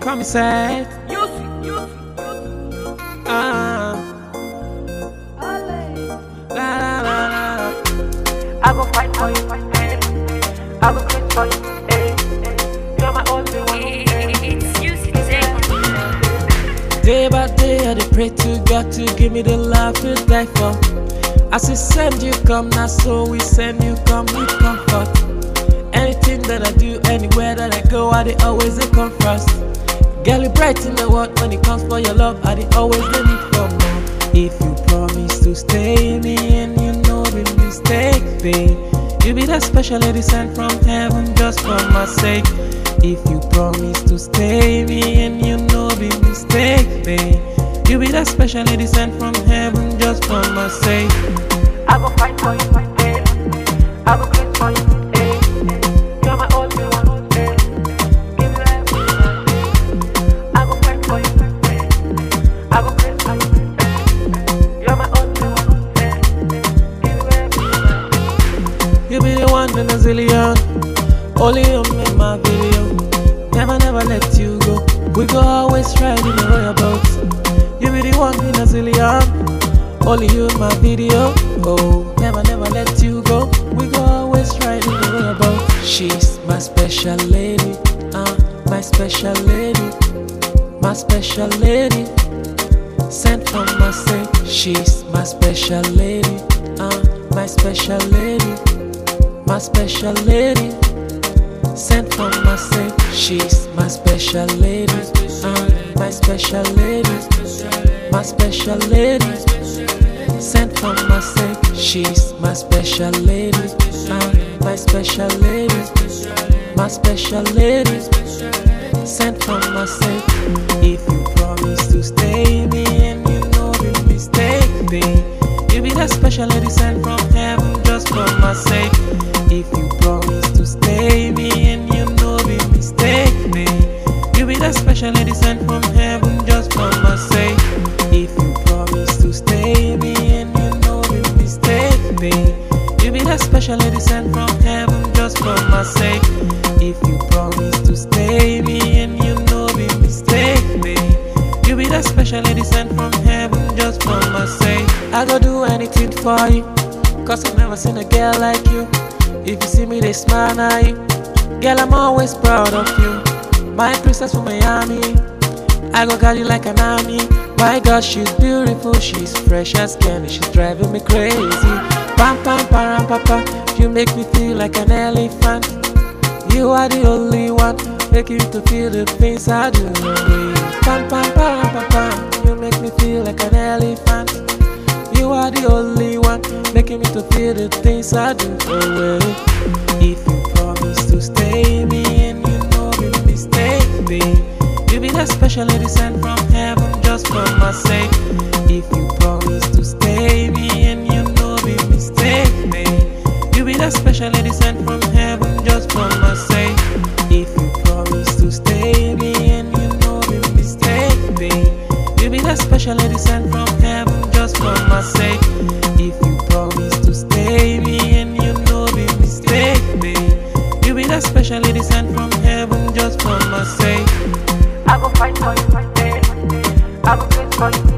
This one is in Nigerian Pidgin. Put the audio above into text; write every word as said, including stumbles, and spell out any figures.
come inside. Ah, la la la la. I go fight for you, eh. I go fight for you, eh. You're my only one, eh. It's music, Zay. Day by day I dey pray to God to give me the love to die for. As He send you come, now so we send you come with comfort. Anything that I do, anywhere that I go, I dey always dey come first. Girl, you bright in the world when it comes for your love, I dey always dey need for more. If you promise to stay me and you know the mistake, babe, you be that special lady sent from heaven just for my sake. If you promise to stay me and you know the mistake, babe, you be that special lady sent from heaven just for my sake. I go fight for you, eh. I go fight for you, eh. You're my only one, eh. Give you everything, eh. I go fight for you, eh. I go fight for you, eh. You're my only one, eh. Give you everything. You be the one in a zillion, only you make my video. Never, never let you go. We go always ride in a royal boat. You be the one in a zillion, only you in my video. Oh, never, never let you go. We go always ride in a royal boat. She's my special lady, uh, my special lady, my special lady, sent from my sake. She's my special lady, uh, my special lady, my special lady, sent from my sake. She's my special lady, uh, my special lady, my special lady, sent from my sake. She's my special lady, uh, my special lady, my special lady, sent from my sake. If you promise to stay me and you know the mistake, babe, you be that special lady sent from heaven just for my sake. If you promise to stay me and you know the mistake, babe, you be that special lady sent from heaven just for my sake. If you promise to stay me and you know the mistake, babe, you be that special lady sent from heaven just for my sake. If you promise to stay me and you know the mistake, babe, you be that special lady sent from heaven just for my sake. I go do anything for you, cause I've never seen a girl like you. If you see me, they smile at you. Girl, I'm always proud of you. My princess from Miami, I go guard you like an army. My God, she's beautiful, she's fresh as candy, she's driving me crazy. Pam pam param papa, you make me feel like an elephant. You are the only one, making me to feel the things I do. Pam pam param papa, you make me feel like an elephant. You are the only one, making me to feel the things I do. Oh well. If you promise to stay me and you know the mistake, babe, you be that special lady sent from heaven just for my sake. If you promise to stay me and you know the mistake, babe, you be that special lady sent from heaven just for my sake. If you promise to stay me and you know the mistake, babe, you be that special lady sent from heaven just for my sake. If you promise to stay me and you know the mistake, babe, you be that special lady sent from heaven just for my sake. I go fight for you, eh. I go fight for you.